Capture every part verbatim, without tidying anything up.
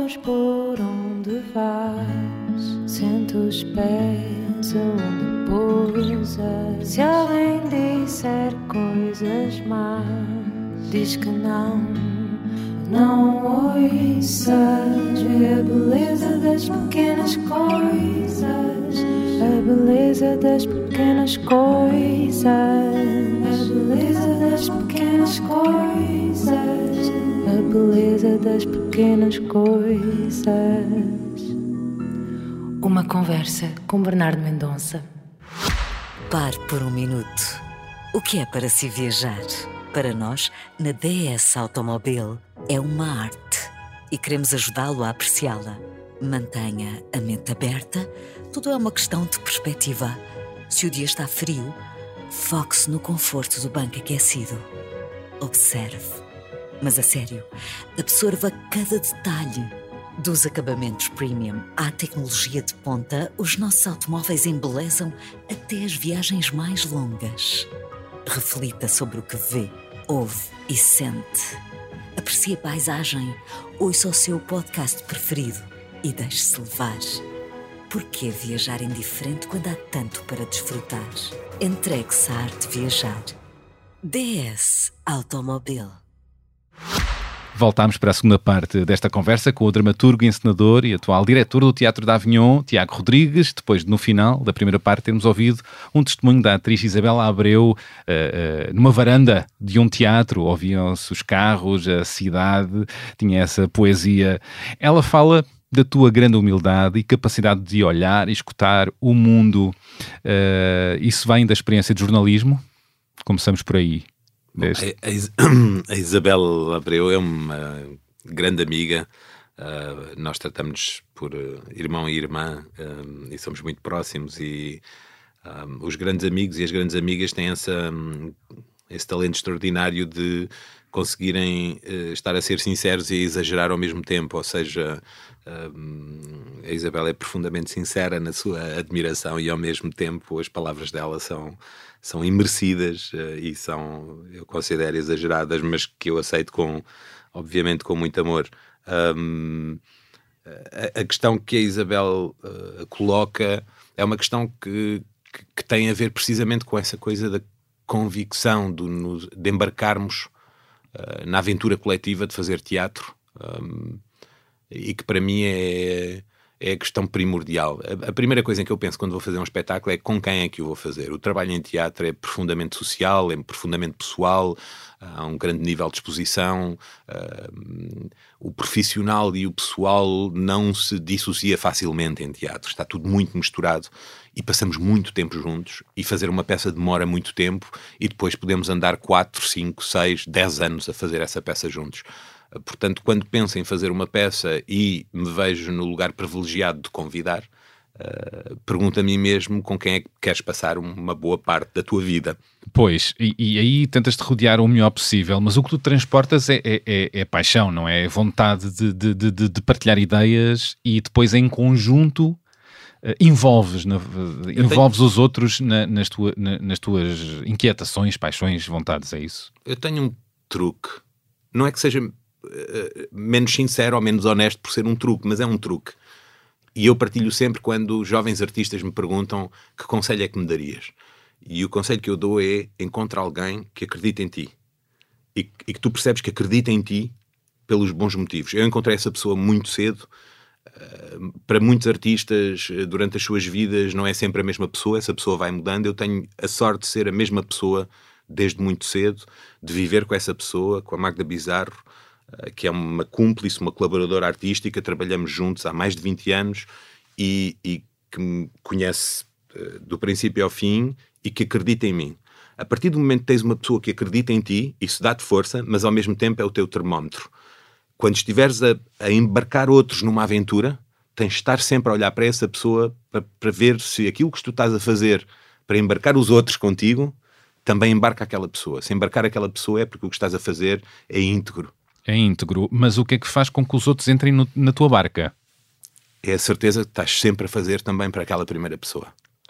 luz por onde vais, sente os pés onde pousas. Se alguém disser coisas más, diz que não, não ouças. Vê a beleza das pequenas coisas, a beleza das pequenas coisas, a beleza das pequenas coisas, a beleza das pequenas coisas. Uma conversa com Bernardo Mendonça. Pare por um minuto. O que é para si viajar? Para nós, na D S Automobil, é uma arte e queremos ajudá-lo a apreciá-la. Mantenha a mente aberta, tudo é uma questão de perspectiva. Se o dia está frio, foque-se no conforto do banco aquecido. Observe, mas a sério, absorva cada detalhe. Dos acabamentos premium à tecnologia de ponta, os nossos automóveis embelezam até as viagens mais longas. Reflita sobre o que vê, ouve e sente. Aprecie a paisagem, ouça o seu podcast preferido e deixe-se levar. Por que viajar indiferente quando há tanto para desfrutar? Entregue-se à arte de viajar. D S Automobil. Voltámos para a segunda parte desta conversa com o dramaturgo, encenador e atual diretor do Teatro da Avignon, Tiago Rodrigues, depois, no final da primeira parte, termos ouvido um testemunho da atriz Isabela Abreu uh, uh, numa varanda de um teatro. Ouviam-se os carros, a cidade, tinha essa poesia. Ela fala da tua grande humildade e capacidade de olhar e escutar o mundo. Uh, isso vem da experiência de jornalismo? Começamos por aí. Bom, a, a Isabel Abreu é uma grande amiga, uh, nós tratamos-nos por uh, irmão e irmã uh, e somos muito próximos e uh, os grandes amigos e as grandes amigas têm essa, um, esse talento extraordinário de conseguirem uh, estar a ser sinceros e a exagerar ao mesmo tempo, ou seja, uh, a Isabel é profundamente sincera na sua admiração e ao mesmo tempo as palavras dela são... são imerecidas uh, e são, eu considero, exageradas, mas que eu aceito com, obviamente, com muito amor. Um, a, a questão que a Isabel uh, coloca é uma questão que, que, que tem a ver precisamente com essa coisa da convicção do, no, de embarcarmos uh, na aventura coletiva de fazer teatro, um, e que para mim é... é a questão primordial. A, a primeira coisa em que eu penso quando vou fazer um espetáculo é com quem é que eu vou fazer. O trabalho em teatro é profundamente social, é profundamente pessoal, há um grande nível de exposição, uh, o profissional e o pessoal não se dissocia facilmente em teatro, está tudo muito misturado e passamos muito tempo juntos e fazer uma peça demora muito tempo e depois podemos andar quatro, cinco, seis, dez anos a fazer essa peça juntos. Portanto, quando penso em fazer uma peça e me vejo no lugar privilegiado de convidar, uh, pergunto a mim mesmo com quem é que queres passar uma boa parte da tua vida. Pois, e, e aí tentas-te rodear o melhor possível, mas o que tu transportas é, é, é, é paixão, não é? É vontade de, de, de, de partilhar ideias e depois em conjunto uh, envolves, na, envolves tenho... os outros na, nas, tua, na, nas tuas inquietações, paixões, vontades, é isso? Eu tenho um truque, não é que seja... Uh, menos sincero ou menos honesto por ser um truque, mas é um truque. E eu partilho sempre quando jovens artistas me perguntam que conselho é que me darias. E o conselho que eu dou é: encontra alguém que acredita em ti. E, e que tu percebes que acredita em ti pelos bons motivos. Eu encontrei essa pessoa muito cedo. Uh, para muitos artistas, durante as suas vidas, não é sempre a mesma pessoa. Essa pessoa vai mudando. Eu tenho a sorte de ser a mesma pessoa desde muito cedo, de viver com essa pessoa, com a Magda Bizarro, que é uma cúmplice, uma colaboradora artística, trabalhamos juntos há mais de vinte anos e, e que me conhece uh, do princípio ao fim e que acredita em mim. A partir do momento que tens uma pessoa que acredita em ti, isso dá-te força, mas ao mesmo tempo é o teu termómetro. Quando estiveres a, a embarcar outros numa aventura, tens de estar sempre a olhar para essa pessoa para, para ver se aquilo que tu estás a fazer para embarcar os outros contigo, também embarca aquela pessoa. Se embarcar aquela pessoa é porque o que estás a fazer é íntegro. É íntegro, mas o que é que faz com que os outros entrem no, na tua barca? É a certeza que estás sempre a fazer também para aquela primeira pessoa.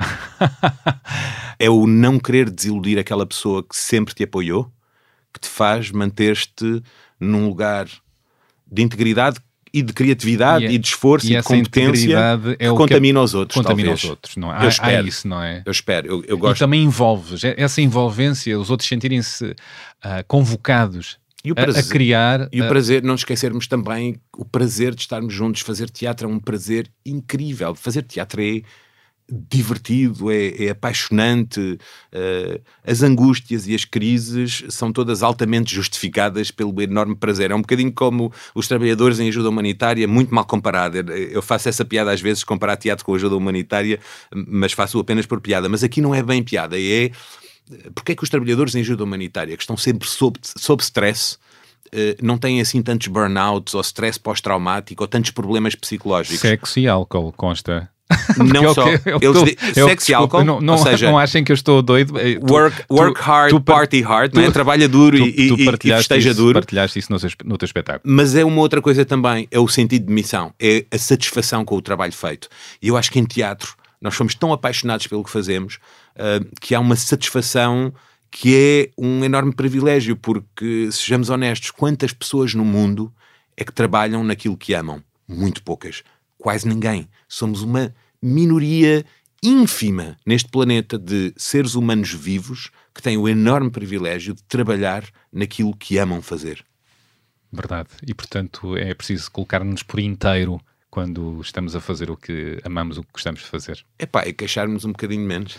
É o não querer desiludir aquela pessoa que sempre te apoiou, que te faz manter-te num lugar de integridade e de criatividade, e, é, e de esforço, e, e de competência é que contamina os outros, contamina talvez. os outros, não é? Eu há, espero. Há isso, não é? Eu espero. Eu, eu gosto. E também envolves essa envolvência, os outros sentirem-se uh, convocados e o prazer, a, a criar... E o uh, prazer, não esquecermos também o prazer de estarmos juntos. Fazer teatro é um prazer incrível. Fazer teatro é divertido, é, é apaixonante, uh, as angústias e as crises são todas altamente justificadas pelo enorme prazer. É um bocadinho como os trabalhadores em ajuda humanitária, muito mal comparado. Eu faço essa piada às vezes, comparar teatro com ajuda humanitária, mas faço apenas por piada. Mas aqui não é bem piada, é porque é que os trabalhadores em ajuda humanitária, que estão sempre sob, sob stress, Uh, não têm assim tantos burnouts ou stress pós-traumático ou tantos problemas psicológicos. Sexo e álcool, consta. Não é só. Eu, eu, Eles eu, de, eu, sexo e álcool, não, não, ou seja... Não achem que eu estou doido. Work, tu, work hard, tu, party hard, tu, não é? Trabalha duro tu, e, tu e, e festeja isso, duro. Partilhaste isso no, no teu espetáculo. Mas é uma outra coisa também, é o sentido de missão, é a satisfação com o trabalho feito. E eu acho que em teatro nós somos tão apaixonados pelo que fazemos uh, que há uma satisfação que é um enorme privilégio, porque, sejamos honestos, quantas pessoas no mundo é que trabalham naquilo que amam? Muito poucas. Quase ninguém. Somos uma minoria ínfima neste planeta de seres humanos vivos que têm o enorme privilégio de trabalhar naquilo que amam fazer. Verdade. E, portanto, é preciso colocar-nos por inteiro quando estamos a fazer o que amamos, o que gostamos de fazer. Epá, e queixarmos um bocadinho menos.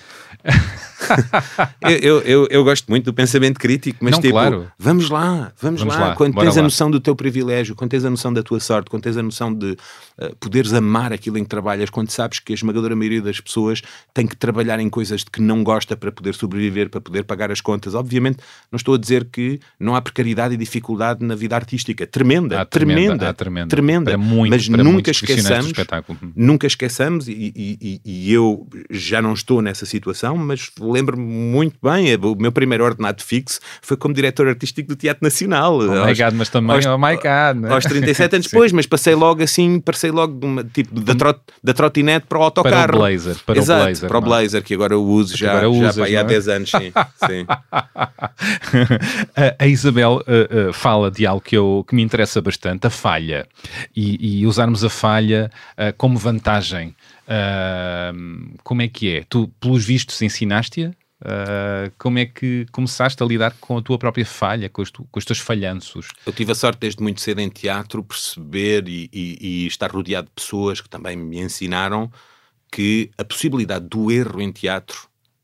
eu, eu, eu, eu gosto muito do pensamento crítico, mas não, tipo, claro. vamos lá, vamos, vamos lá. lá. Quando Bora tens lá. a noção do teu privilégio, quando tens a noção da tua sorte, quando tens a noção de uh, poderes amar aquilo em que trabalhas, quando sabes que a esmagadora maioria das pessoas tem que trabalhar em coisas de que não gosta para poder sobreviver, para poder pagar as contas. Obviamente, não estou a dizer que não há precariedade e dificuldade na vida artística. Tremenda, há tremenda, tremenda, há tremenda. tremenda. Para muito, mas para nunca esqueçamos, espetáculo. nunca esqueçamos, e, e, e eu já não estou nessa situação, mas lembro-me muito bem, o meu primeiro ordenado fixo foi como diretor artístico do Teatro Nacional. Oh aos, my God, mas também, aos, oh my God. Né? Aos trinta e sete anos depois, mas passei logo assim, passei logo de uma, tipo, da, trot, da trotinete para o autocarro. Para o Blazer. Para Exato, o Blazer, para o Blazer, que agora eu uso já, já usas, para aí há dez anos, sim. sim. a, a Isabel uh, uh, fala de algo que, eu, que me interessa bastante, a falha, e, e usarmos a falha uh, como vantagem. Uh, como é que é? Tu, pelos vistos, ensinaste-a? Uh, como é que começaste a lidar com a tua própria falha, com os, tu, com os teus falhanços? Eu tive a sorte desde muito cedo em teatro perceber e, e, e estar rodeado de pessoas que também me ensinaram que a possibilidade do erro em teatro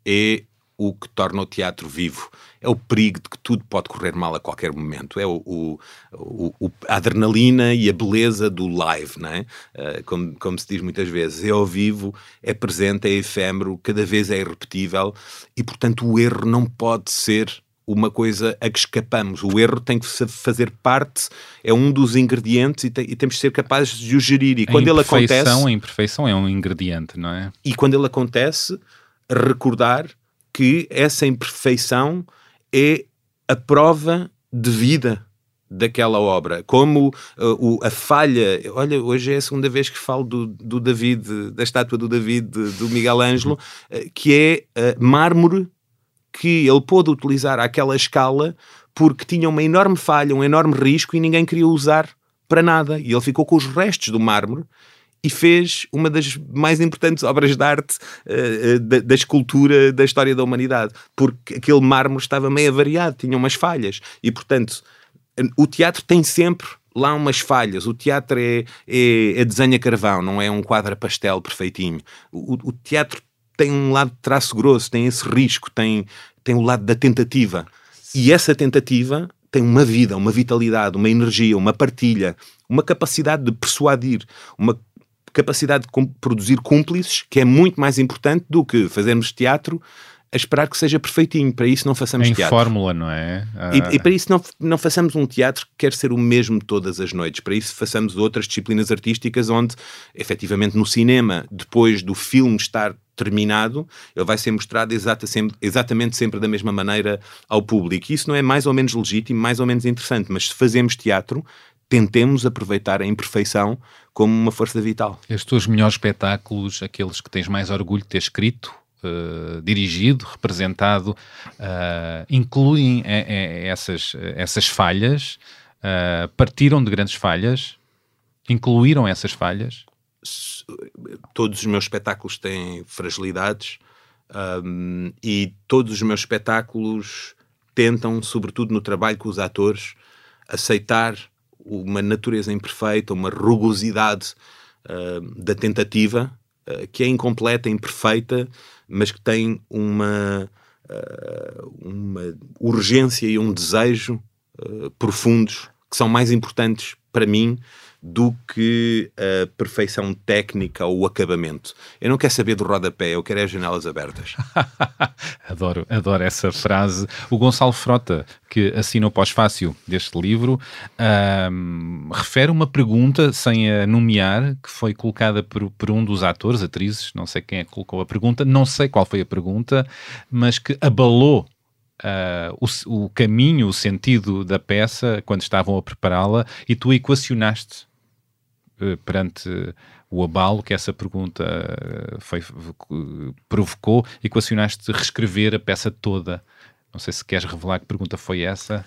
é o que torna o teatro vivo. É o perigo de que tudo pode correr mal a qualquer momento. É o, o, o, a adrenalina e a beleza do live, não é? Uh, como, como se diz muitas vezes. É ao vivo, é presente, é efêmero, cada vez é irrepetível e, portanto, o erro não pode ser uma coisa a que escapamos. O erro tem que fazer parte, é um dos ingredientes e, tem, e temos de ser capazes de o gerir. E quando ele acontece... A imperfeição é um ingrediente, não é? E quando ele acontece, recordar que essa imperfeição é a prova de vida daquela obra. Como uh, o, a falha... Olha, hoje é a segunda vez que falo do, do David, da estátua do David, do Miguel Ângelo, uh, que é uh, mármore que ele pôde utilizar àquela escala porque tinha uma enorme falha, um enorme risco e ninguém queria usar para nada. E ele ficou com os restos do mármore e fez uma das mais importantes obras de arte uh, da, da escultura da história da humanidade, porque aquele mármore estava meio avariado, tinha umas falhas, e portanto o teatro tem sempre lá umas falhas. O teatro é, é, é desenho a carvão, não é um quadro a pastel perfeitinho. O, o teatro tem um lado de traço grosso, tem esse risco, tem, tem o lado da tentativa, e essa tentativa tem uma vida, uma vitalidade, uma energia, uma partilha, uma capacidade de persuadir, uma capacidade de produzir cúmplices, que é muito mais importante do que fazermos teatro a esperar que seja perfeitinho. Para isso não façamos em teatro. Em fórmula, não é? Ah. E, e para isso não, não façamos um teatro que quer ser o mesmo todas as noites. Para isso façamos outras disciplinas artísticas onde, efetivamente, no cinema, depois do filme estar terminado, ele vai ser mostrado exata, sempre, exatamente sempre da mesma maneira ao público. E isso não é mais ou menos legítimo, mais ou menos interessante, mas se fazemos teatro, tentemos aproveitar a imperfeição como uma força vital. Os teus melhores espetáculos, aqueles que tens mais orgulho de ter escrito, uh, dirigido, representado, uh, incluem é, é, essas, essas falhas, uh, partiram de grandes falhas? Incluíram essas falhas? Todos os meus espetáculos têm fragilidades um, e todos os meus espetáculos tentam, sobretudo no trabalho com os atores, aceitar uma natureza imperfeita, uma rugosidade uh, da tentativa, uh, que é incompleta, imperfeita, mas que tem uma, uh, uma urgência e um desejo uh, profundos, que são mais importantes para mim do que a perfeição técnica ou o acabamento. Eu não quero saber do rodapé, eu quero é as janelas abertas. adoro, adoro essa frase. O Gonçalo Frota, que assina o pós-fácil deste livro, um, refere uma pergunta, sem a nomear, que foi colocada por, por um dos atores, atrizes, não sei quem é que colocou a pergunta, não sei qual foi a pergunta, mas que abalou Uh, o, o caminho, o sentido da peça quando estavam a prepará-la, e tu equacionaste uh, perante o abalo que essa pergunta uh, foi, uh, provocou, equacionaste reescrever a peça toda. Não sei se queres revelar que pergunta foi essa.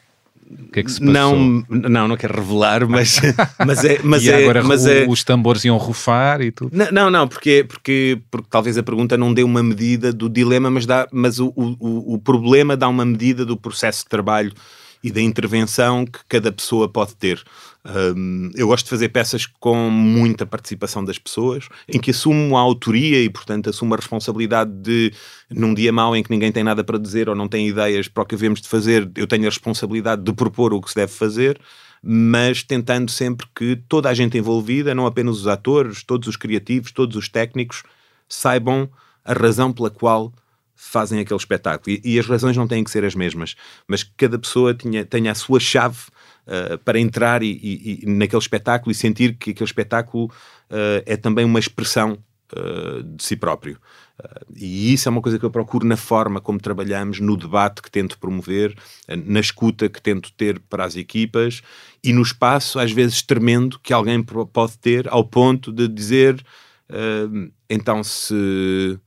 O que é que se passou? Não, não, não quero revelar, mas, mas é... Mas e é, agora mas o, é... os tambores iam rufar e tudo? Não, não, não porque, porque, porque talvez a pergunta não dê uma medida do dilema, mas, dá, mas o, o, o problema dá uma medida do processo de trabalho e da intervenção que cada pessoa pode ter. Um, eu gosto de fazer peças com muita participação das pessoas, em que assumo a autoria e, portanto, assumo a responsabilidade de, num dia mau em que ninguém tem nada para dizer ou não tem ideias para o que havemos de fazer, eu tenho a responsabilidade de propor o que se deve fazer, mas tentando sempre que toda a gente envolvida, não apenas os atores, todos os criativos, todos os técnicos, saibam a razão pela qual fazem aquele espetáculo. E, e as razões não têm que ser as mesmas, mas que cada pessoa tenha, tenha a sua chave uh, para entrar e, e, e naquele espetáculo e sentir que aquele espetáculo uh, é também uma expressão uh, de si próprio. Uh, e isso é uma coisa que eu procuro na forma como trabalhamos, no debate que tento promover, uh, na escuta que tento ter para as equipas e no espaço, às vezes tremendo, que alguém pode ter ao ponto de dizer uh, então se...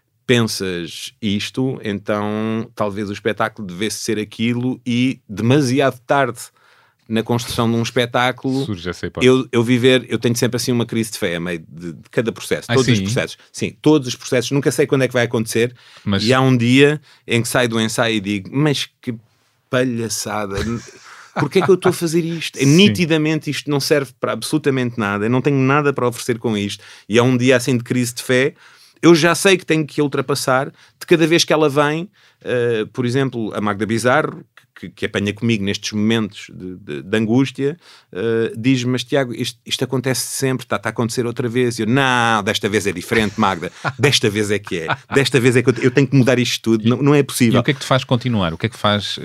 pensas isto, então talvez o espetáculo devesse ser aquilo, e demasiado tarde na construção de um espetáculo surge essa hipótese. eu, eu viver, eu tenho sempre assim uma crise de fé a meio de, de cada processo, ah, todos sim? os processos, sim, todos os processos, nunca sei quando é que vai acontecer, mas... e há um dia em que saio do ensaio e digo, mas que palhaçada, porque é que eu estou a fazer isto? É, nitidamente isto não serve para absolutamente nada, eu não tenho nada para oferecer com isto, e há um dia assim de crise de fé. Eu já sei que tenho que ultrapassar, de cada vez que ela vem, uh, por exemplo, a Magda Bizarro, que, que apanha comigo nestes momentos de, de, de angústia, uh, diz-me, mas Tiago, isto, isto acontece sempre, está, está a acontecer outra vez. E eu, não, desta vez é diferente, Magda, desta vez é que é, desta vez é que eu, eu tenho que mudar isto tudo, não, não é possível. E o que é que te faz continuar? O que é que faz uh,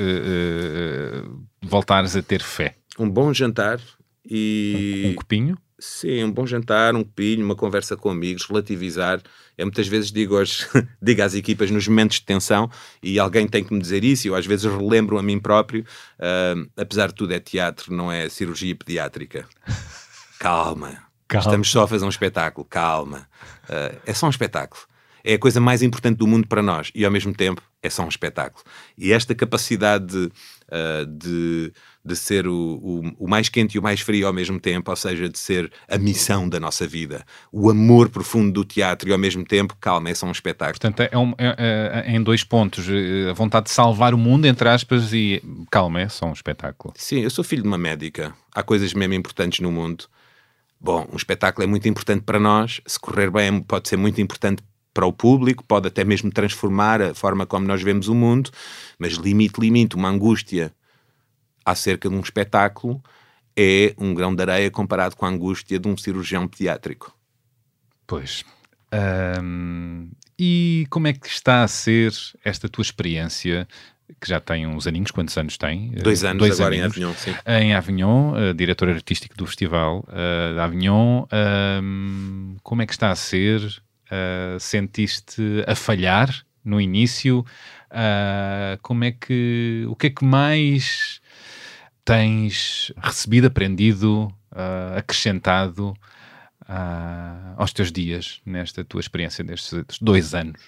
uh, voltares a ter fé? Um bom jantar e... Um, um copinho? Sim, um bom jantar, um copinho, uma conversa com amigos, relativizar. Eu muitas vezes digo, hoje, digo às equipas nos momentos de tensão, e alguém tem que me dizer isso, e eu às vezes relembro a mim próprio, uh, apesar de tudo é teatro, não é cirurgia pediátrica. Calma. Calma. Estamos só a fazer um espetáculo, calma. Uh, é só um espetáculo. É a coisa mais importante do mundo para nós, e ao mesmo tempo é só um espetáculo. E esta capacidade de, uh, de, de ser o, o, o mais quente e o mais frio ao mesmo tempo, ou seja, de ser a missão da nossa vida, o amor profundo do teatro, e ao mesmo tempo, calma, é só um espetáculo. Portanto, é, um, é, é em dois pontos, a vontade de salvar o mundo, entre aspas, e calma, é só um espetáculo. Sim, eu sou filho de uma médica, há coisas mesmo importantes no mundo. Bom, um espetáculo é muito importante para nós, se correr bem pode ser muito importante para o público, pode até mesmo transformar a forma como nós vemos o mundo, mas limite, limite, uma angústia acerca de um espetáculo é um grão de areia comparado com a angústia de um cirurgião pediátrico. Pois. Hum, e como é que está a ser esta tua experiência, que já tem uns aninhos? Quantos anos tem? Dois anos Dois agora aninhos, em Avignon, sim. Em Avignon, uh, diretor artístico do Festival uh, de Avignon. Um, como é que está a ser? Uh, sentiste a falhar no início? Uh, como é que, o que é que mais tens recebido, aprendido, uh, acrescentado uh, aos teus dias nesta tua experiência destes dois anos?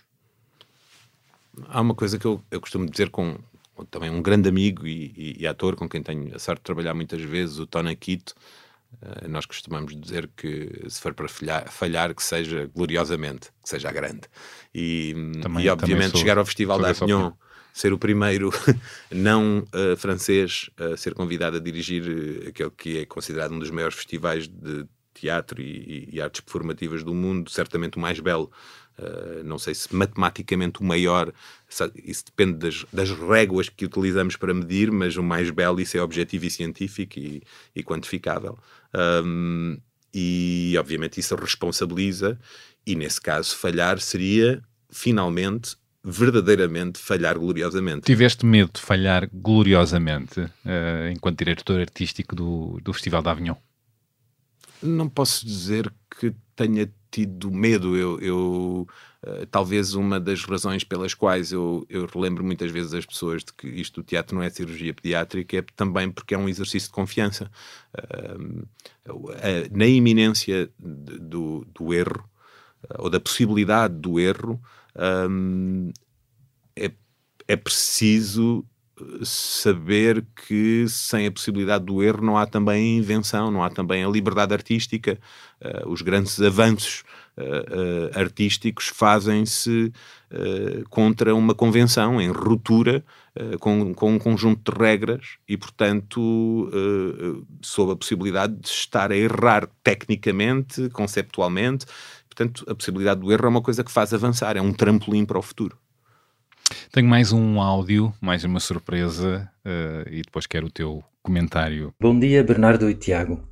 Há uma coisa que eu, eu costumo dizer com, com também um grande amigo e, e, e ator com quem tenho a sorte de trabalhar muitas vezes, o Tony Quito, Uh, nós costumamos dizer que se for para falhar, falhar que seja gloriosamente, que seja grande. E, também, e obviamente sou, chegar ao Festival d'Avignon, ser o primeiro não uh, francês a ser convidado a dirigir aquele que é considerado um dos maiores festivais de teatro e, e, e artes performativas do mundo, certamente o mais belo. Uh, não sei se matematicamente o maior, isso depende das, das réguas que utilizamos para medir, mas o mais belo, isso é objetivo e científico e, e quantificável. Um, e obviamente isso responsabiliza, e nesse caso falhar seria finalmente, verdadeiramente falhar gloriosamente. Tiveste medo de falhar gloriosamente uh, enquanto diretor artístico do, do Festival d'Avignon? Não posso dizer que tenha tido medo. Eu, eu uh, talvez uma das razões pelas quais eu, eu relembro muitas vezes as pessoas de que isto do teatro não é cirurgia pediátrica é também porque é um exercício de confiança. Uh, uh, na iminência de, do, do erro, uh, ou da possibilidade do erro, um, é, é preciso saber que sem a possibilidade do erro não há também a invenção, não há também a liberdade artística. Uh, os grandes avanços uh, uh, artísticos fazem-se uh, contra uma convenção, em ruptura uh, com, com um conjunto de regras e, portanto, uh, sob a possibilidade de estar a errar tecnicamente, conceptualmente. Portanto, a possibilidade do erro é uma coisa que faz avançar, é um trampolim para o futuro. Tenho mais um áudio, mais uma surpresa, uh, e depois quero o teu comentário. Bom dia, Bernardo e Tiago.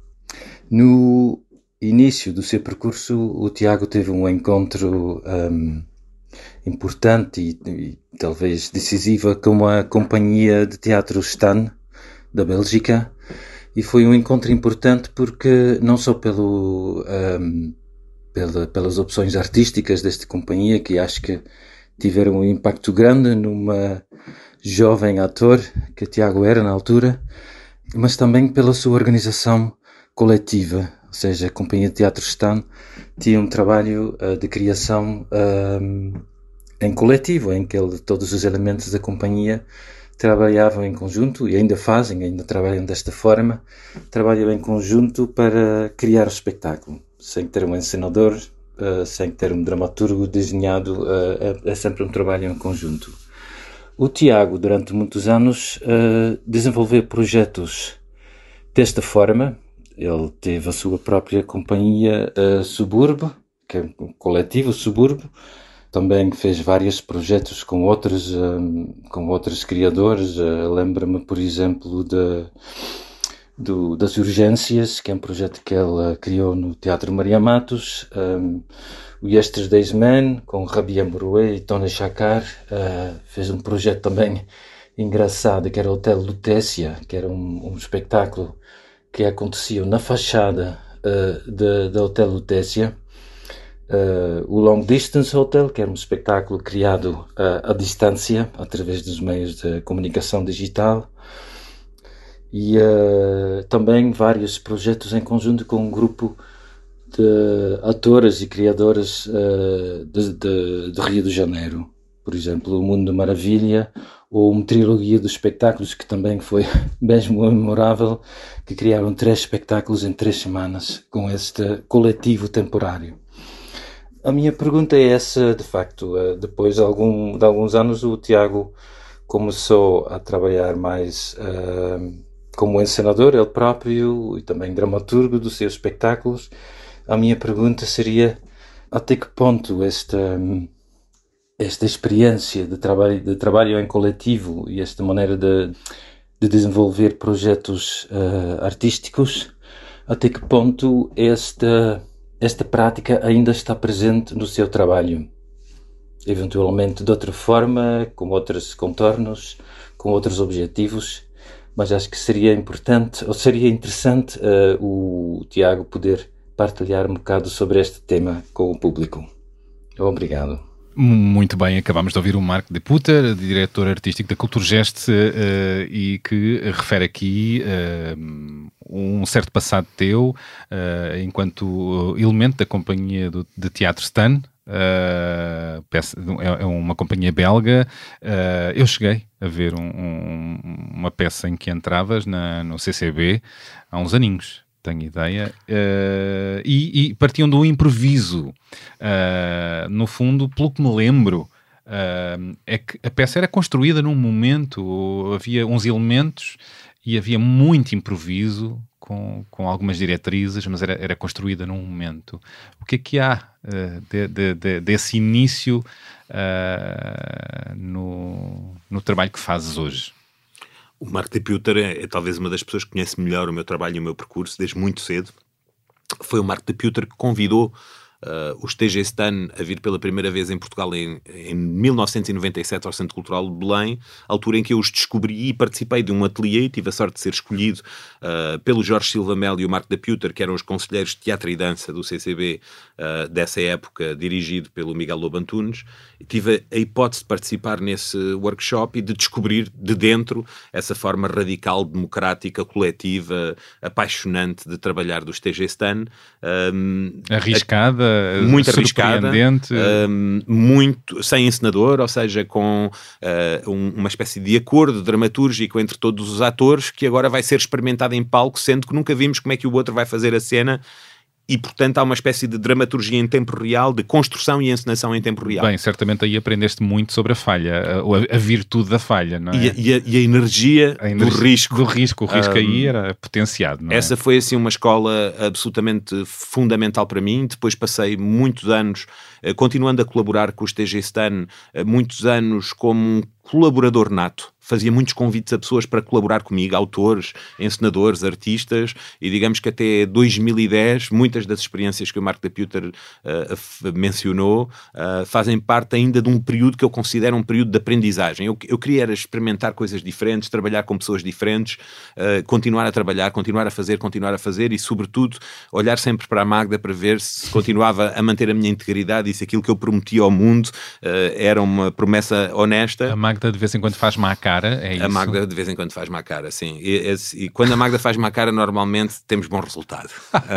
No início do seu percurso, o Tiago teve um encontro um, importante e, e talvez decisivo com a Companhia de Teatro Stan, da Bélgica, e foi um encontro importante porque não só pelo, um, pela, pelas opções artísticas desta companhia, que acho que tiveram um impacto grande numa jovem ator que Tiago era na altura, mas também pela sua organização coletiva, ou seja, a Companhia de Teatro Stan tinha um trabalho uh, de criação um, em coletivo, em que ele, todos os elementos da companhia trabalhavam em conjunto, e ainda fazem, ainda trabalham desta forma, trabalham em conjunto para criar o espetáculo, sem ter um encenador, Uh, sem ter um dramaturgo desenhado, uh, é, é sempre um trabalho em conjunto. O Tiago, durante muitos anos, uh, desenvolveu projetos desta forma. Ele teve a sua própria companhia uh, Subúrbio, que é um coletivo Subúrbio. Também fez vários projetos com outros, um, com outros criadores. Uh, lembro-me, por exemplo, de Do, das Urgências, que é um projeto que ela criou no Teatro Maria Matos, um, o Yesterday's Man, com Rabia Mouroué e Tony Chakar, uh, fez um projeto também engraçado, que era o Hotel Lutécia, que era um, um espetáculo que acontecia na fachada uh, da Hotel Lutécia, uh, o Long Distance Hotel, que era um espetáculo criado uh, à distância, através dos meios de comunicação digital, e uh, também vários projetos em conjunto com um grupo de atores e criadoras uh, de, de, de Rio de Janeiro. Por exemplo, o Mundo Maravilha, ou uma trilogia de espetáculos que também foi mesmo memorável, que criaram três espetáculos em três semanas com este coletivo temporário. A minha pergunta é essa, de facto. Uh, depois de, algum, de alguns anos, o Tiago começou a trabalhar mais Uh, como encenador, ele próprio, e também dramaturgo dos seus espetáculos. A minha pergunta seria, até que ponto esta, esta experiência de trabalho, de trabalho em coletivo e esta maneira de, de desenvolver projetos uh, artísticos, até que ponto esta, esta prática ainda está presente no seu trabalho? Eventualmente de outra forma, com outros contornos, com outros objetivos. Mas acho que seria importante, ou seria interessante, uh, o Tiago poder partilhar um bocado sobre este tema com o público. Obrigado. Muito bem, acabamos de ouvir o Marc de Putter, diretor artístico da Culturgest, uh, e que refere aqui uh, um certo passado teu, uh, enquanto elemento da companhia do, de teatro Stan. Uh, peça, é, é uma companhia belga. Uh, eu cheguei a ver um, um, uma peça em que entravas na, no C C B há uns aninhos. Tenho ideia. Uh, e, e partiam do improviso. Uh, no fundo, pelo que me lembro, uh, é que a peça era construída num momento, havia uns elementos e havia muito improviso com, com algumas diretrizes, mas era, era construída num momento. O que é que há uh, de, de, de, desse início uh, no, no trabalho que fazes hoje? O Mark Deputer é, é talvez uma das pessoas que conhece melhor o meu trabalho e o meu percurso desde muito cedo. Foi o Mark Deputer que convidou uh, os T G Stan a vir pela primeira vez em Portugal em, em mil novecentos e noventa e sete ao Centro Cultural de Belém, altura em que eu os descobri e participei de um ateliê e tive a sorte de ser escolhido uh, pelo Jorge Silva Melo e o Mark Deputer, que eram os conselheiros de teatro e dança do C C B uh, dessa época, dirigido pelo Miguel Lobo Antunes. E tive a hipótese de participar nesse workshop e de descobrir de dentro essa forma radical, democrática, coletiva, apaixonante de trabalhar dos T G Stan. Um, arriscada, a, muito arriscada, surpreendente. Um, muito, sem encenador, ou seja, com uh, um, uma espécie de acordo dramatúrgico entre todos os atores que agora vai ser experimentado em palco, sendo que nunca vimos como é que o outro vai fazer a cena. E, portanto, há uma espécie de dramaturgia em tempo real, de construção e encenação em tempo real. Bem, certamente aí aprendeste muito sobre a falha, a, a virtude da falha, não é? E a, e a, e a, energia, a energia do risco. Do risco, o risco um, aí era potenciado, não é? Essa foi, assim, uma escola absolutamente fundamental para mim. Depois passei muitos anos, uh, continuando a colaborar com os T G Stan, uh, muitos anos como um colaborador nato. Fazia muitos convites a pessoas para colaborar comigo, autores, encenadores, artistas, e digamos que até dois mil e dez, muitas das experiências que o Mark Deputer uh, mencionou uh, fazem parte ainda de um período que eu considero um período de aprendizagem. Eu, eu queria era experimentar coisas diferentes, trabalhar com pessoas diferentes, uh, continuar a trabalhar, continuar a fazer, continuar a fazer e, sobretudo, olhar sempre para a Magda para ver se continuava a manter a minha integridade e se aquilo que eu prometia ao mundo uh, era uma promessa honesta. A Magda de vez em quando faz má cara. É isso? A Magda de vez em quando faz má cara, sim. E, e, e quando a Magda faz má cara, normalmente temos bom resultado.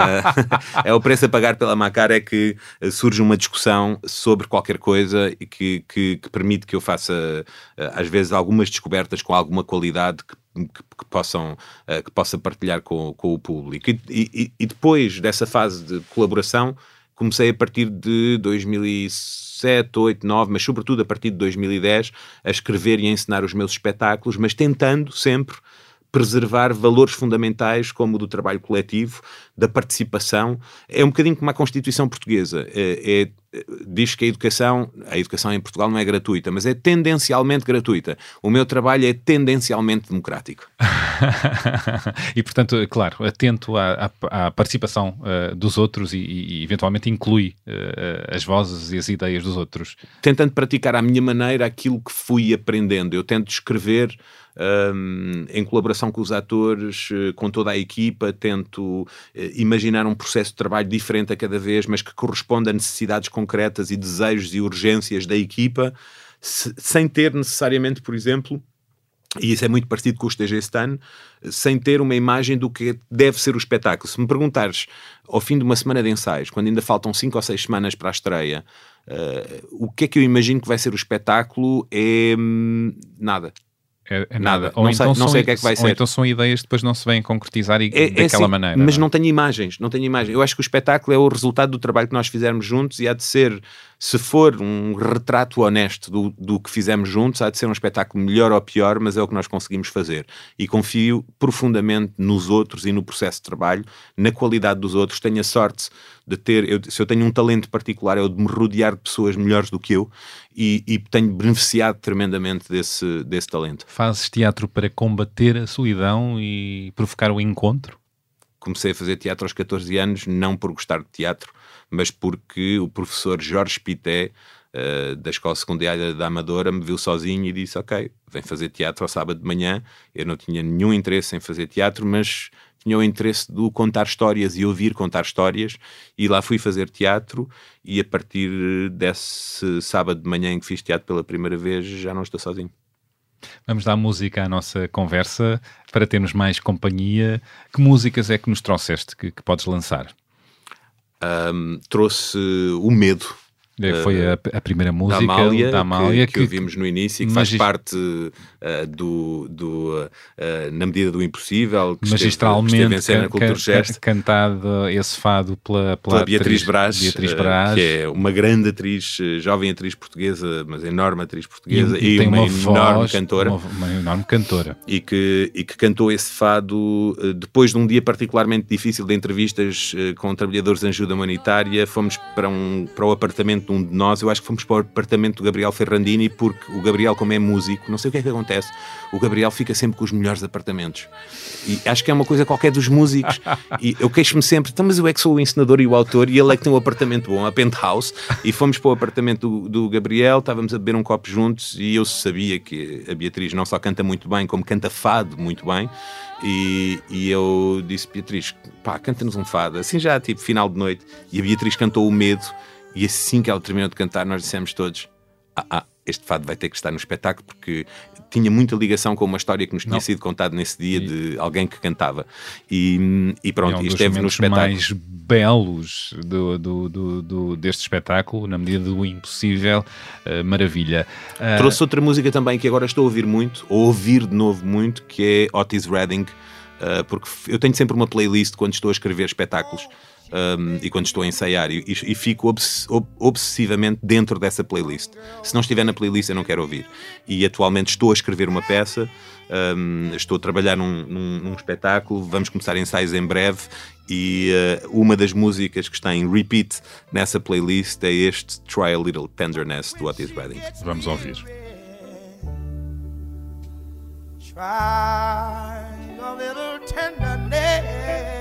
uh, é o preço a pagar pela má cara, é que surge uma discussão sobre qualquer coisa e que, que, que permite que eu faça, uh, às vezes, algumas descobertas com alguma qualidade que Que, que, possam, uh, que possa partilhar com, com o público. E, e, e depois dessa fase de colaboração, comecei a partir de dois mil e sete, oito, nove, mas sobretudo a partir de dois mil e dez, a escrever e a encenar os meus espetáculos, mas tentando sempre preservar valores fundamentais como o do trabalho coletivo, da participação. É um bocadinho como a Constituição Portuguesa. É, é, diz que a educação, a educação em Portugal não é gratuita, mas é tendencialmente gratuita. O meu trabalho é tendencialmente democrático. E, portanto, claro, atento à, à, à participação uh, dos outros e, e eventualmente inclui uh, as vozes e as ideias dos outros. Tentando praticar à minha maneira aquilo que fui aprendendo. Eu tento escrever Um, em colaboração com os atores, com toda a equipa, tento uh, imaginar um processo de trabalho diferente a cada vez, mas que corresponda a necessidades concretas e desejos e urgências da equipa, se, sem ter necessariamente, por exemplo, e isso é muito parecido com os T G Stan, sem ter uma imagem do que deve ser o espetáculo. Se me perguntares, ao fim de uma semana de ensaios, quando ainda faltam cinco ou seis semanas para a estreia, uh, o que é que eu imagino que vai ser o espetáculo, é hum, nada. É, é nada. nada. Ou não então sei, não sei o que é que vai ou ser. Ou então são ideias que depois não se vêm concretizar e, é, daquela é assim, maneira. Mas não, não tenho imagens, não tenho imagens. Eu acho que o espetáculo é o resultado do trabalho que nós fizermos juntos e há de ser, se for um retrato honesto do, do que fizemos juntos, há de ser um espetáculo melhor ou pior, mas é o que nós conseguimos fazer. E confio profundamente nos outros e no processo de trabalho, na qualidade dos outros. Tenho a sorte de ter, eu, se eu tenho um talento particular, é o de me rodear de pessoas melhores do que eu e, e tenho beneficiado tremendamente desse, desse talento. Fazes teatro para combater a solidão e provocar o encontro? Comecei a fazer teatro aos catorze anos, não por gostar de teatro, mas porque o professor Jorge Pité, uh, da Escola Secundária da Amadora, me viu sozinho e disse, ok, vem fazer teatro ao sábado de manhã. Eu não tinha nenhum interesse em fazer teatro, mas tinha o interesse de contar histórias e ouvir contar histórias, e lá fui fazer teatro, e a partir desse sábado de manhã em que fiz teatro pela primeira vez, já não estou sozinho. Vamos dar música à nossa conversa para termos mais companhia. Que músicas é que nos trouxeste, que, que podes lançar? Um, trouxe o medo, Foi a, a primeira música da Amália, da Amália que, que, que ouvimos no início e que magist... faz parte uh, do, do uh, Na Medida do Impossível, que magistralmente esteve, que esteve em cena can, can, can, cantado esse fado pela, pela, pela Beatriz, Braz, Beatriz Braz, uh, que é uma grande atriz, jovem atriz portuguesa, mas enorme atriz portuguesa e, e, e uma, uma enorme voz, cantora. Uma, uma enorme cantora. E que, e que cantou esse fado uh, depois de um dia particularmente difícil de entrevistas uh, com trabalhadores de ajuda humanitária. Fomos para, um, para o apartamento de um de nós, eu acho que fomos para o apartamento do Gabriel Ferrandini, porque o Gabriel, como é músico, não sei o que é que acontece, o Gabriel fica sempre com os melhores apartamentos. E acho que é uma coisa qualquer dos músicos. E eu queixo-me sempre, então, mas eu é que sou o encenador e o autor, e ele é que tem um apartamento bom, a penthouse. E fomos para o apartamento do, do Gabriel, estávamos a beber um copo juntos, e eu sabia que a Beatriz não só canta muito bem, como canta fado muito bem. E, e eu disse, Beatriz, pá, canta-nos um fado, assim já tipo final de noite. E a Beatriz cantou O Medo. E assim que ela terminou de cantar, nós dissemos todos, ah, ah, este fado vai ter que estar no espetáculo, porque tinha muita ligação com uma história que nos tinha Não. sido contada nesse dia e... de alguém que cantava. E, e pronto, é um esteve no espetáculo. Mais belos do, do, do, do, deste espetáculo, Na Medida do Impossível, uh, maravilha. Uh... Trouxe outra música também que agora estou a ouvir muito, ou a ouvir de novo muito, que é Otis Redding, uh, porque eu tenho sempre uma playlist quando estou a escrever espetáculos. Um, e quando estou a ensaiar e, e fico obs, ob, obsessivamente dentro dessa playlist. Se não estiver na playlist eu não quero ouvir. E atualmente estou a escrever uma peça, um, estou a trabalhar num, num, num espetáculo, vamos começar ensaios em breve e uh, uma das músicas que está em repeat nessa playlist é este Try a Little Tenderness do Otis Redding. Vamos ouvir. Try a little tenderness.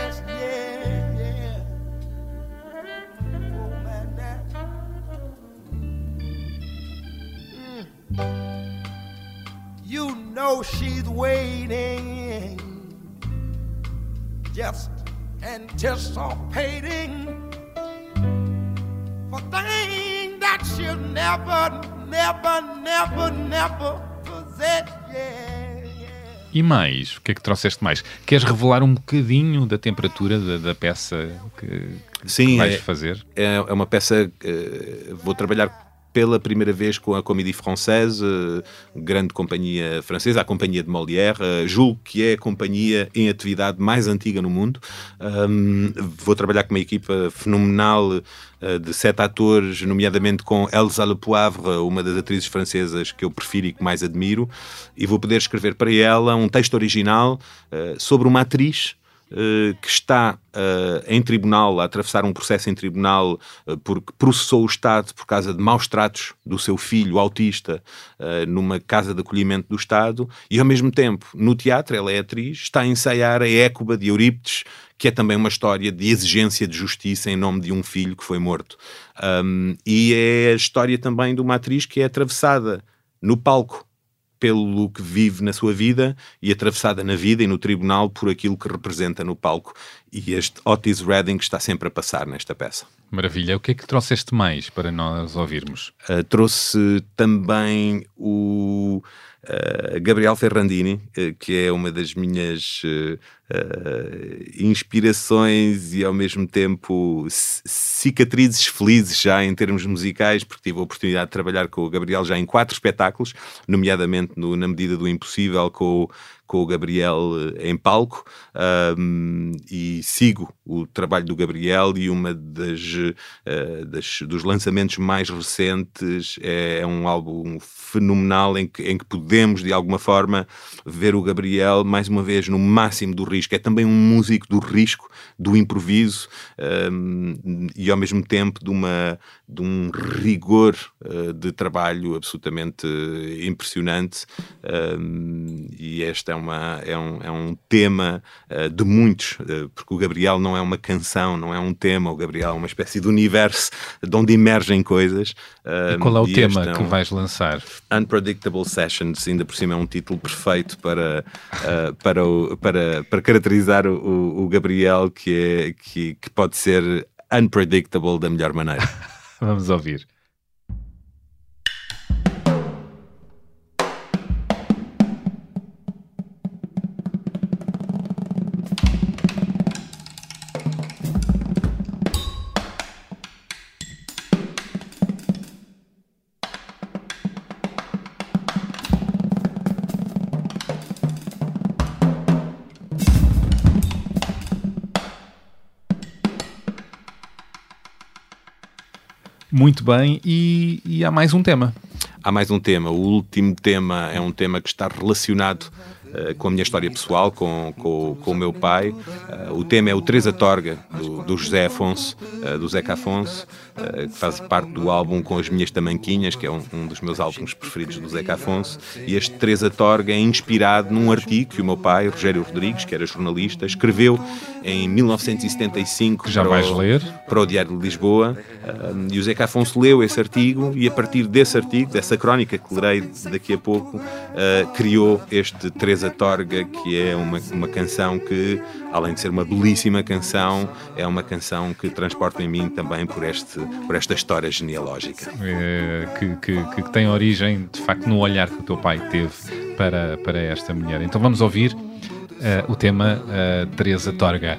You know she's waiting, just anticipating for things that she'll never, never, never, never possess. Yeah, yeah. E mais? O que é que trouxeste mais? Queres revelar um bocadinho da temperatura da, da peça que, que Sim, vais é, fazer? É, é uma peça que uh, vou trabalhar pela primeira vez com a Comédie Française, grande companhia francesa, a companhia de Molière, julgo que é a companhia em atividade mais antiga no mundo. Um, vou trabalhar com uma equipa fenomenal uh, de sete atores, nomeadamente com Elsa Le Poivre, uma das atrizes francesas que eu prefiro e que mais admiro, e vou poder escrever para ela um texto original uh, sobre uma atriz Uh, que está uh, em tribunal, a atravessar um processo em tribunal uh, porque processou o Estado por causa de maus tratos do seu filho autista uh, numa casa de acolhimento do Estado, e ao mesmo tempo no teatro, ela é atriz, está a ensaiar a Écuba de Eurípides, que é também uma história de exigência de justiça em nome de um filho que foi morto. Um, e é a história também de uma atriz que é atravessada no palco pelo que vive na sua vida e atravessada na vida e no tribunal por aquilo que representa no palco. E este Otis Redding está sempre a passar nesta peça. Maravilha. O que é que trouxeste mais para nós ouvirmos? Uh, trouxe também o uh, Gabriel Ferrandini, uh, que é uma das minhas uh, uh, inspirações e ao mesmo tempo cicatrizes felizes já em termos musicais, porque tive a oportunidade de trabalhar com o Gabriel já em quatro espetáculos, nomeadamente no Na Medida do Impossível, com o com o Gabriel em palco, um, e sigo o trabalho do Gabriel, e uma das, uh, das dos lançamentos mais recentes é, é um álbum fenomenal em que, em que podemos de alguma forma ver o Gabriel mais uma vez no máximo do risco. É também um músico do risco, do improviso, um, e ao mesmo tempo de, uma, de um rigor uh, de trabalho absolutamente impressionante, um, e esta é Uma, é, um, é um tema uh, de muitos, uh, porque o Gabriel não é uma canção, não é um tema, o Gabriel é uma espécie de universo de onde emergem coisas. Uh, e qual é o tema é um, que vais lançar? Unpredictable Sessions, ainda por cima é um título perfeito para, uh, para, o, para, para caracterizar o, o Gabriel, que, é, que, que pode ser unpredictable da melhor maneira. Vamos ouvir. Muito bem, e, e há mais um tema. Há mais um tema. O último tema é um tema que está relacionado uh, com a minha história pessoal, com, com, com o meu pai. Uh, o tema é o Três a Torga, do, do José Afonso, uh, do Zeca Afonso, uh, que faz parte do álbum Com as Minhas Tamanquinhas, que é um, um dos meus álbuns preferidos do Zeca Afonso. E este Três a Torga é inspirado num artigo que o meu pai, Rogério Rodrigues, que era jornalista, escreveu em mil novecentos e setenta e cinco que já para, vais o, ler. para o Diário de Lisboa. Uh, e o Zeca Afonso leu esse artigo e, a partir desse artigo, dessa crónica que lerei daqui a pouco, uh, criou este Três a Torga, que é uma, uma canção que, além de ser uma belíssima canção, é uma canção que transporta em mim também por, este, por esta história genealógica. É, que, que, que tem origem, de facto, no olhar que o teu pai teve para, para esta mulher. Então vamos ouvir uh, o tema uh, Três a Torga.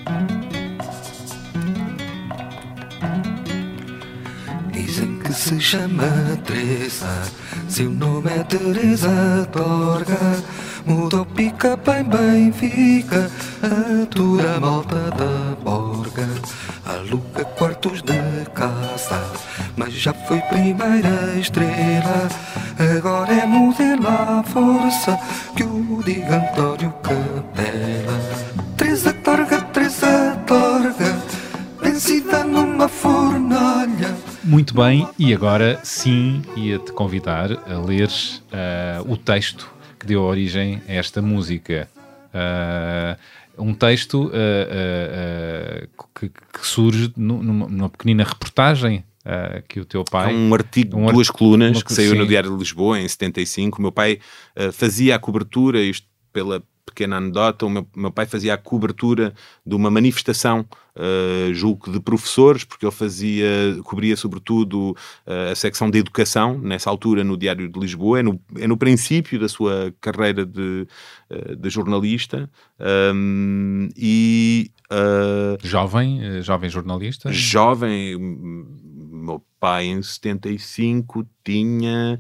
Dizem que se chama Teresa, seu nome é Teresa Torga. Muda o pica bem bem fica, atura a malta da borga. Aluga quartos de casa, mas já foi primeira estrela. Agora é modelo à força, que o diga António Capela. Teresa Torga, Teresa Torga, vencida numa fornalha. Muito bem, e agora sim ia-te convidar a ler uh, o texto que deu origem a esta música. Uh, um texto uh, uh, uh, que, que surge numa, numa pequenina reportagem uh, que o teu pai... É um artigo um de duas art... colunas uma... que saiu sim. no Diário de Lisboa em setenta e cinco. O meu pai uh, fazia a cobertura, isto pela pequena anedota, o meu, meu pai fazia a cobertura de uma manifestação, uh, julgo de professores, porque ele fazia, cobria sobretudo uh, a secção de educação, nessa altura no Diário de Lisboa, é no, é no princípio da sua carreira de, uh, de jornalista, um, e... Uh, jovem, jovem jornalista? Jovem, meu pai em setenta e cinco tinha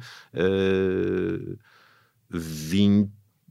uh, vinte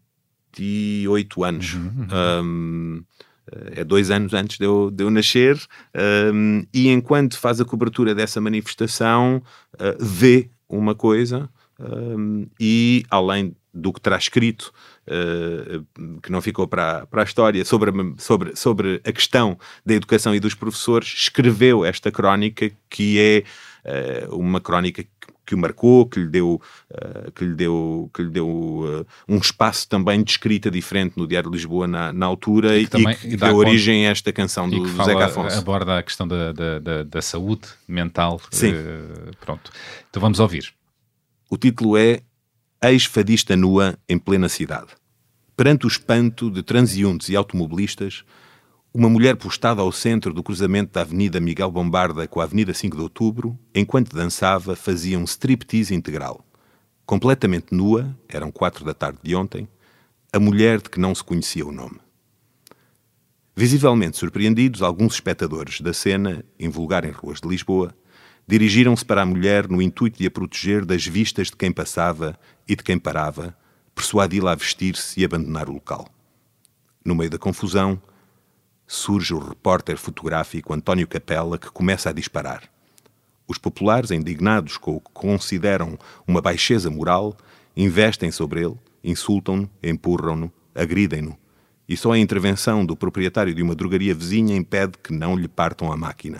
e oito anos. Uhum, uhum. Um, é dois anos antes de eu, de eu nascer, um, e enquanto faz a cobertura dessa manifestação, uh, vê uma coisa, um, e além do que terá escrito, uh, que não ficou para, para a história, sobre a, sobre, sobre a questão da educação e dos professores, escreveu esta crónica, que é uh, uma crónica que que o marcou, que lhe deu, uh, que lhe deu, que lhe deu uh, um espaço também de escrita diferente no Diário de Lisboa na, na altura, e que, e que, e que deu origem a esta canção do, do Zeca Afonso. Aborda a questão da, da, da, da saúde mental. Sim. Uh, pronto. Então vamos ouvir. O título é Ex-fadista nua em plena cidade. Perante o espanto de transeuntes e automobilistas, uma mulher postada ao centro do cruzamento da Avenida Miguel Bombarda com a Avenida cinco de Outubro, enquanto dançava, fazia um striptease integral. Completamente nua, eram quatro da tarde de ontem, a mulher de que não se conhecia o nome. Visivelmente surpreendidos, alguns espectadores da cena, em vulgar em ruas de Lisboa, dirigiram-se para a mulher no intuito de a proteger das vistas de quem passava e de quem parava, persuadi-la a vestir-se e abandonar o local. No meio da confusão, surge o repórter fotográfico António Capela, que começa a disparar. Os populares, indignados com o que consideram uma baixeza moral, investem sobre ele, insultam-no, empurram-no, agridem-no, e só a intervenção do proprietário de uma drogaria vizinha impede que não lhe partam a máquina.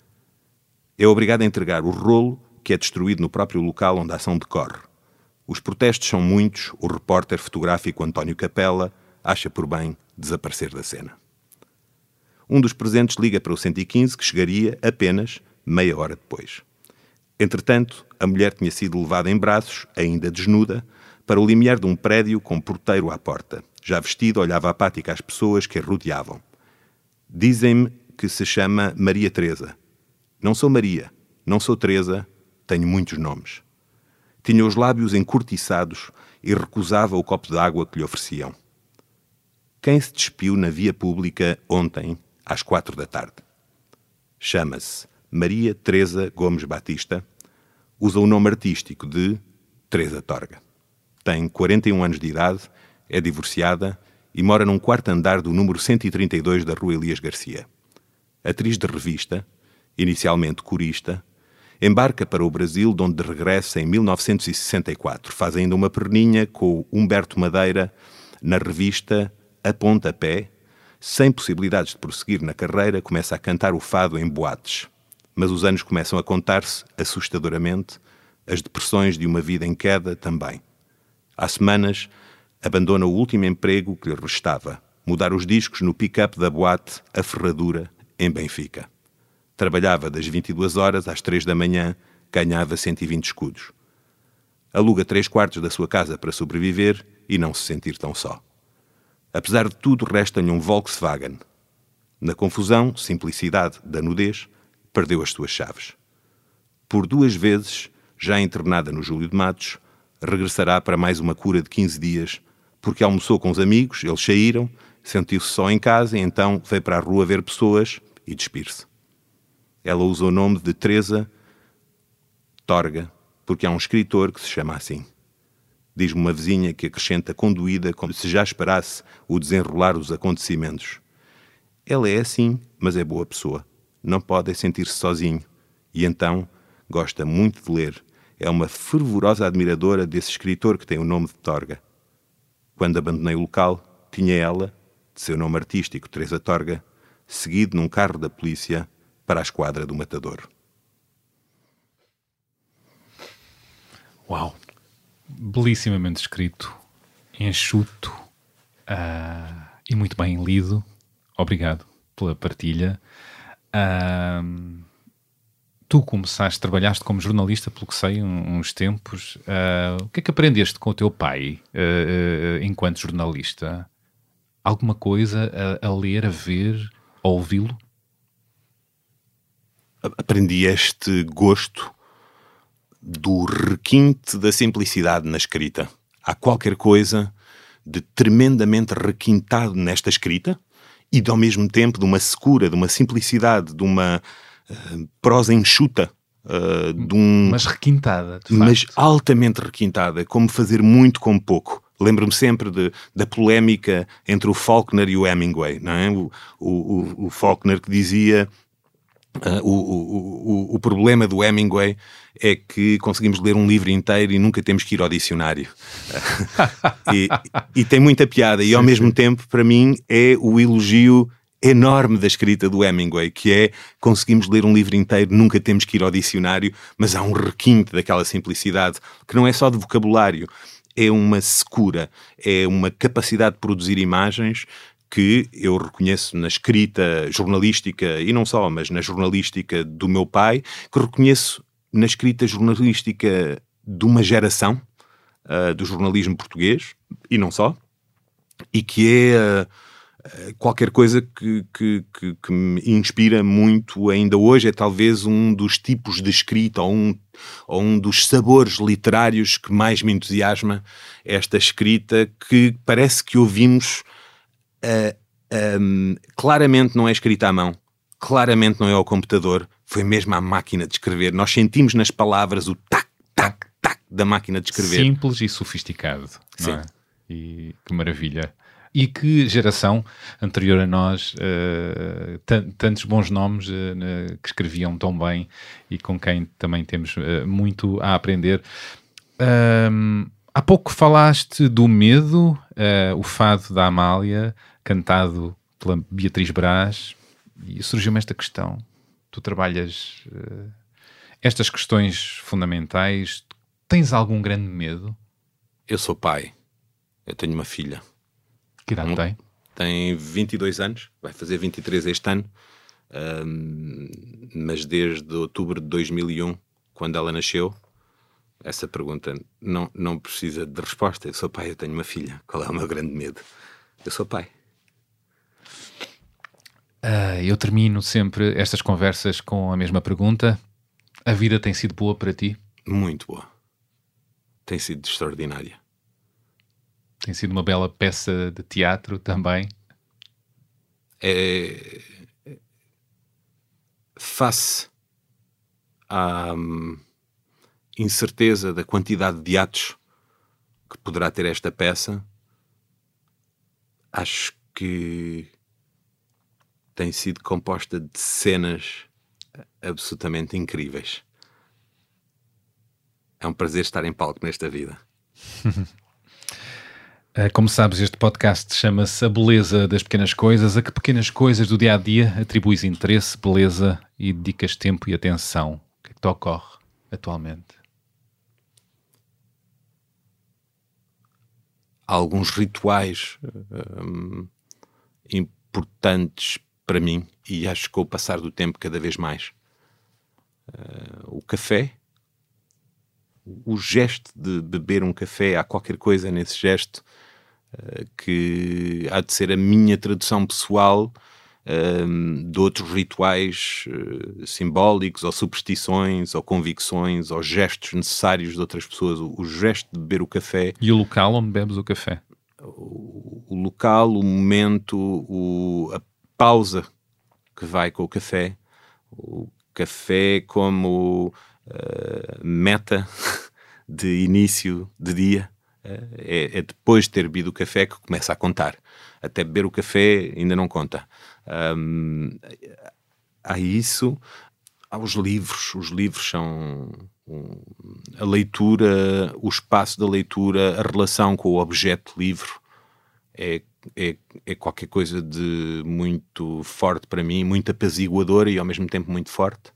É obrigado a entregar o rolo, que é destruído no próprio local onde a ação decorre. Os protestos são muitos, o repórter fotográfico António Capela acha por bem desaparecer da cena. Um dos presentes liga para o cento e quinze, que chegaria apenas meia hora depois. Entretanto, a mulher tinha sido levada em braços, ainda desnuda, para o limiar de um prédio com porteiro à porta. Já vestida, olhava apática às pessoas que a rodeavam. Dizem-me que se chama Maria Teresa. Não sou Maria, não sou Teresa, tenho muitos nomes. Tinha os lábios encurtiçados e recusava o copo de água que lhe ofereciam. Quem se despiu na via pública ontem, às quatro da tarde? Chama-se Maria Teresa Gomes Batista, usa o nome artístico de Teresa Torga. Tem quarenta e um anos de idade, é divorciada e mora num quarto andar do número cento e trinta e dois da Rua Elias Garcia. Atriz de revista, inicialmente corista, Embarca para o Brasil, de onde regressa em mil novecentos e sessenta e quatro. Faz ainda uma perninha com Humberto Madeira na revista A Pontapé. Sem possibilidades de prosseguir na carreira, começa a cantar o fado em boates. Mas os anos começam a contar-se, assustadoramente, as depressões de uma vida em queda também. Há semanas, abandona o último emprego que lhe restava, mudar os discos no pick-up da boate A Ferradura, em Benfica. Trabalhava das vinte e duas horas às três da manhã, ganhava cento e vinte escudos. Aluga três quartos da sua casa para sobreviver e não se sentir tão só. Apesar de tudo, resta-lhe um Volkswagen. Na confusão, simplicidade da nudez, perdeu as suas chaves. Por duas vezes, já internada no Júlio de Matos, regressará para mais uma cura de quinze dias, porque almoçou com os amigos, eles saíram, sentiu-se só em casa e então veio para a rua ver pessoas e despir-se. Ela usa o nome de Teresa Torga, porque há um escritor que se chama assim. Diz-me uma vizinha que acrescenta conduída como se já esperasse o desenrolar dos acontecimentos. Ela é assim, mas é boa pessoa. Não pode sentir-se sozinho. E então gosta muito de ler. É uma fervorosa admiradora desse escritor que tem o nome de Torga. Quando abandonei o local, tinha ela, de seu nome artístico Teresa Torga, seguido num carro da polícia para a esquadra do Matador. Uau! Belissimamente escrito, enxuto uh, e muito bem lido. Obrigado pela partilha. Uh, tu começaste, trabalhaste como jornalista, pelo que sei, uns tempos. Uh, o que é que aprendeste com o teu pai uh, uh, enquanto jornalista? Alguma coisa a, a ler, a ver, a ouvi-lo? Aprendi este gosto do requinte da simplicidade na escrita. Há qualquer coisa de tremendamente requintado nesta escrita e, ao mesmo tempo, de uma secura, de uma simplicidade, de uma uh, prosa enxuta. Uh, de um, mas requintada, de facto. Mas altamente requintada, como fazer muito com pouco. Lembro-me sempre de, da polémica entre o Faulkner e o Hemingway, não é? O, o, o Faulkner que dizia... Uh, o, o, o, o problema do Hemingway é que conseguimos ler um livro inteiro e nunca temos que ir ao dicionário. Uh, e, e tem muita piada. E ao sim, mesmo sim. tempo, para mim, é o elogio enorme da escrita do Hemingway, que é conseguimos ler um livro inteiro, nunca temos que ir ao dicionário, mas há um requinte daquela simplicidade que não é só de vocabulário, é uma secura, é uma capacidade de produzir imagens que eu reconheço na escrita jornalística, e não só, mas na jornalística do meu pai, que reconheço na escrita jornalística de uma geração uh, do jornalismo português, e não só, e que é uh, qualquer coisa que, que, que, que me inspira muito ainda hoje. É talvez um dos tipos de escrita, ou um, ou um dos sabores literários que mais me entusiasma, esta escrita que parece que ouvimos... Uh, um, claramente não é escrita à mão, claramente não é ao computador, foi mesmo à máquina de escrever. Nós sentimos nas palavras o tac, tac, tac da máquina de escrever. Simples e sofisticado, não é? E que maravilha. E que geração anterior a nós, uh, tantos bons nomes uh, que escreviam tão bem e com quem também temos uh, muito a aprender. Um, há pouco falaste do medo, uh, o fado da Amália, cantado pela Beatriz Braz, e surgiu-me esta questão. Tu trabalhas uh, estas questões fundamentais. Tens algum grande medo? Eu sou pai. Eu tenho uma filha. Que idade um, tem? Tem vinte e dois anos. Vai fazer vinte e três este ano. Um, mas desde outubro de dois mil e um, quando ela nasceu, essa pergunta não, não precisa de resposta. Eu sou pai, eu tenho uma filha. Qual é o meu grande medo? Eu sou pai. Uh, eu termino sempre estas conversas com a mesma pergunta. A vida tem sido boa para ti? Muito boa. Tem sido extraordinária. Tem sido uma bela peça de teatro também? É... Face à hum, incerteza da quantidade de atos que poderá ter esta peça, acho que tem sido composta de cenas absolutamente incríveis. É um prazer estar em palco nesta vida. Como sabes, este podcast chama-se A Beleza das Pequenas Coisas. A que pequenas coisas do dia-a-dia atribuis interesse, beleza e dedicas tempo e atenção? O que é que te ocorre atualmente? Há alguns rituais hum, importantes para mim e acho que com o passar do tempo cada vez mais. Uh, o café, o gesto de beber um café, há qualquer coisa nesse gesto uh, que há de ser a minha tradução pessoal uh, de outros rituais uh, simbólicos ou superstições ou convicções ou gestos necessários de outras pessoas. O, o gesto de beber o café. E o local onde bebes o café? O, o local, o momento, o, a pausa que vai com o café. O café como uh, meta de início de dia. Uh, é, é depois de ter bebido o café que começa a contar. Até beber o café ainda não conta. Um, há isso. Há os livros. Os livros são um, a leitura, o espaço da leitura, a relação com o objeto livro. É, é, é qualquer coisa de muito forte para mim, muito apaziguadora e ao mesmo tempo muito forte.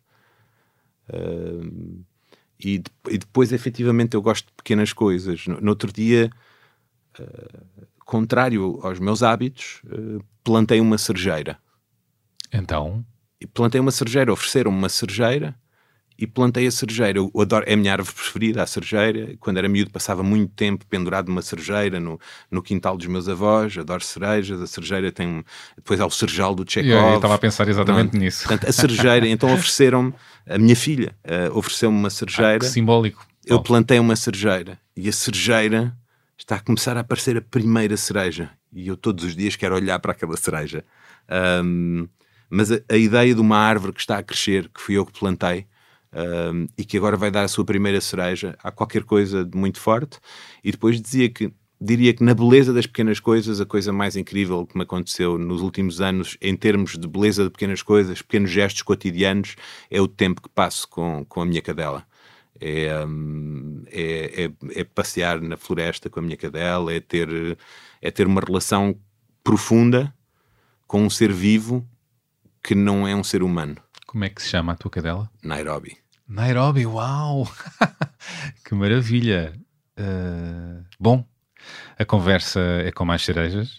Uh, e, de, e depois, efetivamente, eu gosto de pequenas coisas. No, no outro dia, uh, contrário aos meus hábitos, uh, plantei uma cerejeira. Então? E plantei uma cerejeira, ofereceram-me uma cerejeira e plantei a cerejeira. Eu adoro, é a minha árvore preferida, a cerejeira. Quando era miúdo passava muito tempo pendurado numa cerejeira no, no quintal dos meus avós. Adoro cerejas. A cerejeira tem... Depois há o cerejal do Chekhov. Eu estava a pensar exatamente Pronto. nisso. Portanto, a cerejeira... Então ofereceram-me... A minha filha uh, ofereceu-me uma cerejeira. Ah, que simbólico. Eu oh. plantei uma cerejeira. E a cerejeira está a começar a aparecer a primeira cereja. E eu todos os dias quero olhar para aquela cereja. Um, mas a, a ideia de uma árvore que está a crescer, que fui eu que plantei, Um, e que agora vai dar a sua primeira cereja, há qualquer coisa de muito forte. E depois dizia que, diria que na beleza das pequenas coisas, a coisa mais incrível que me aconteceu nos últimos anos, em termos de beleza de pequenas coisas, pequenos gestos cotidianos, é o tempo que passo com, com a minha cadela. É, um, é, é, é passear na floresta com a minha cadela, é ter, é ter uma relação profunda com um ser vivo que não é um ser humano. Como é que se chama a tua cadela? Nairobi. Nairobi, uau! Que maravilha! Uh, bom, a conversa é com mais cerejas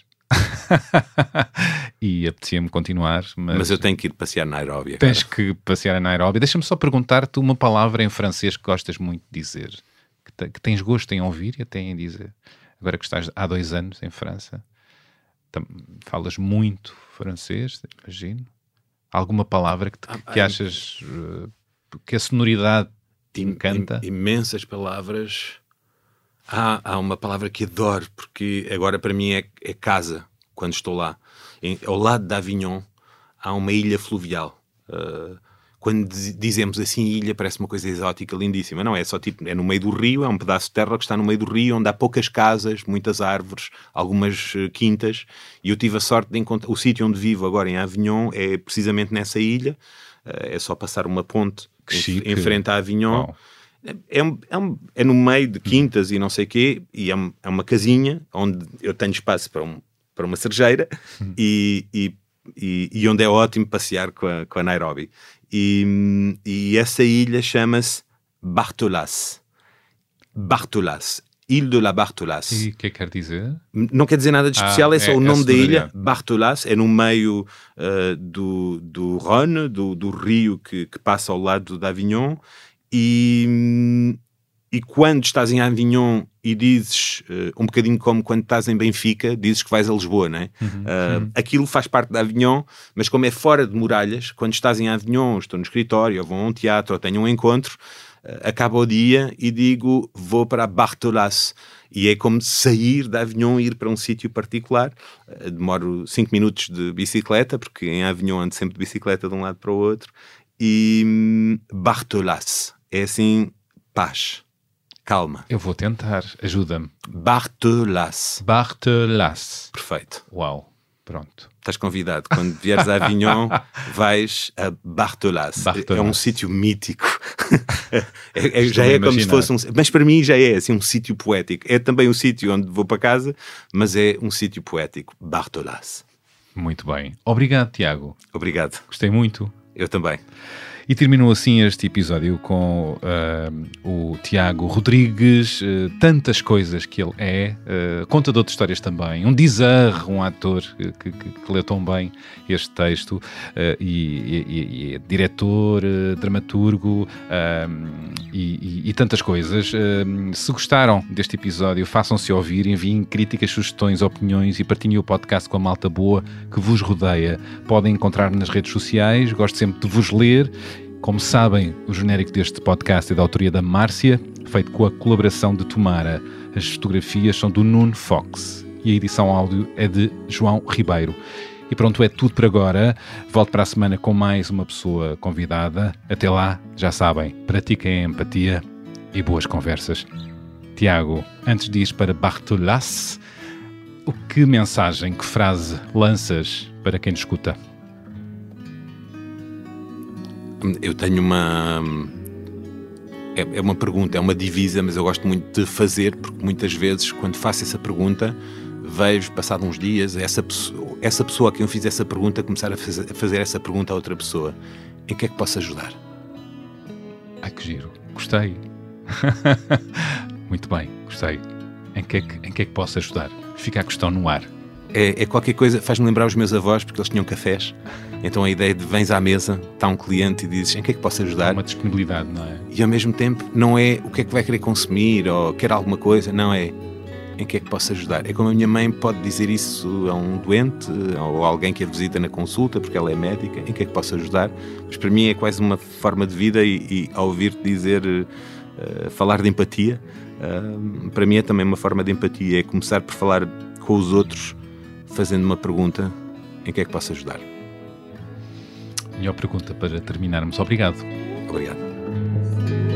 e apetecia-me continuar, mas... Mas eu tenho que ir passear Nairobi agora. Tens que passear a Nairobi. Deixa-me só perguntar-te uma palavra em francês que gostas muito de dizer, que, te, que tens gosto em ouvir e até em dizer. Agora que estás há dois anos em França, tam, falas muito francês, imagino. Alguma palavra que, te, ah, que achas uh, que a sonoridade te encanta? Imensas palavras. Há, há uma palavra que adoro, porque agora para mim é, é casa, quando estou lá. Em, ao lado de Avignon há uma ilha fluvial. Uh, quando dizemos assim ilha, parece uma coisa exótica, lindíssima. Não, é só tipo, é no meio do rio, é um pedaço de terra que está no meio do rio, onde há poucas casas, muitas árvores, algumas uh, quintas, e eu tive a sorte de encontrar, o sítio onde vivo agora em Avignon é precisamente nessa ilha, uh, é só passar uma ponte em, em frente a Avignon. Wow. É, um, é, um, é no meio de quintas e não sei o quê, e é, um, é uma casinha onde eu tenho espaço para, um, para uma cerejeira hum. e, e, e, e onde é ótimo passear com a, com a Nairobi. E, e essa ilha chama-se Bartholas. Bartholas. Ilha de la Bartholas. E o que quer dizer? Não quer dizer nada de especial, ah, é só é, o nome é da ilha. Bartholas é no meio uh, do, do Rhône, do, do rio que, que passa ao lado de Avignon. E, e quando estás em Avignon e dizes, uh, um bocadinho como quando estás em Benfica, dizes que vais a Lisboa, não é? Uhum, uh, uhum. Aquilo faz parte de Avignon, mas como é fora de muralhas, quando estás em Avignon, estou no escritório, ou vou a um teatro, ou tenho um encontro, uh, acaba o dia e digo, vou para Bartholas. E é como sair de Avignon e ir para um sítio particular. Uh, demoro cinco minutos de bicicleta, porque em Avignon ando sempre de bicicleta de um lado para o outro. E um, Bartholas é assim, paz, calma. Eu vou tentar, ajuda-me. Bartholas. Bartholas. Perfeito. Uau. Pronto. Estás convidado. Quando vieres a Avignon, vais a Bartholas. Bartholas. É um sítio mítico. é, é, já a é como imaginar. se fosse um... Mas para mim já é assim, um sítio poético. É também um sítio onde vou para casa, mas é um sítio poético. Bartholas. Muito bem. Obrigado, Tiago. Obrigado. Gostei muito. Eu também. E terminou assim este episódio com uh, o Tiago Rodrigues, uh, tantas coisas que ele é, uh, contador de histórias também, um dizer, um ator que, que, que leu tão bem este texto, uh, e, e, e é diretor, uh, dramaturgo, uh, e, e, e tantas coisas. Uh, se gostaram deste episódio, façam-se ouvir, enviem críticas, sugestões, opiniões e partilhem o podcast com a malta boa que vos rodeia. Podem encontrar-me nas redes sociais, gosto sempre de vos ler. Como sabem, o genérico deste podcast é da autoria da Márcia, feito com a colaboração de Tomara. As fotografias são do Nuno Fox e a edição áudio é de João Ribeiro. E pronto, é tudo por agora. Volto para a semana com mais uma pessoa convidada. Até lá, já sabem, pratiquem a empatia e boas conversas. Tiago, antes de ir para Bartholas, o que mensagem, que frase lanças para quem nos escuta? Eu tenho uma... É, é uma pergunta, é uma divisa, mas eu gosto muito de fazer, porque muitas vezes, quando faço essa pergunta, vejo, passado uns dias, essa pessoa, essa pessoa a quem eu fiz essa pergunta começar a fazer, a fazer essa pergunta a outra pessoa. Em que é que posso ajudar? Ai, que giro. Gostei. Muito bem, gostei. Em que, é que, em que é que posso ajudar? Fica a questão no ar. É, é qualquer coisa, faz-me lembrar os meus avós, porque eles tinham cafés. Então a ideia de vens à mesa, está um cliente e dizes em que é que posso ajudar? Há uma disponibilidade, não é? E ao mesmo tempo não é o que é que vai querer consumir ou quer alguma coisa, não é em que é que posso ajudar. É como a minha mãe pode dizer isso a um doente ou a alguém que a visita na consulta, porque ela é médica, em que é que posso ajudar. Mas para mim é quase uma forma de vida e, e ao ouvir-te dizer, uh, falar de empatia, uh, para mim é também uma forma de empatia, é começar por falar com os outros fazendo uma pergunta, em que é que posso ajudar? Melhor pergunta para terminarmos. Obrigado. Obrigado.